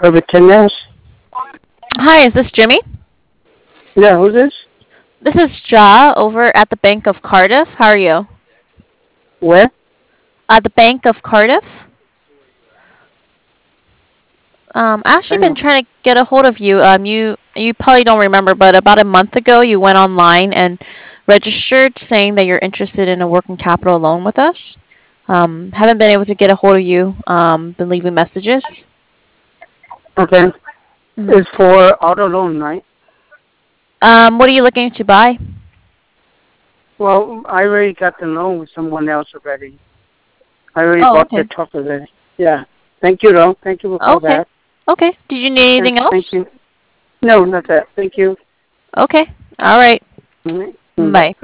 Tennis. Hi, is this Jimmy? Yeah, who's this? This is Ja over at the Bank of Cardiff. How are you? Where? At the Bank of Cardiff. I actually I been know. trying to get a hold of you. You probably don't remember, but about a month ago, you went online and registered saying that you're interested in a working capital loan with us. Haven't been able to get a hold of you. Been leaving messages. Okay. Mhm. It's for auto loan, right? What are you looking to buy? Well, I already got the loan with someone else already. I already Oh, bought the okay. truck already. Yeah. Thank you, though. Thank you for calling Okay. back. Okay. Did you need Yeah, anything thank else? you. No, not that. Thank you. Okay. All right. All right. Bye. Bye.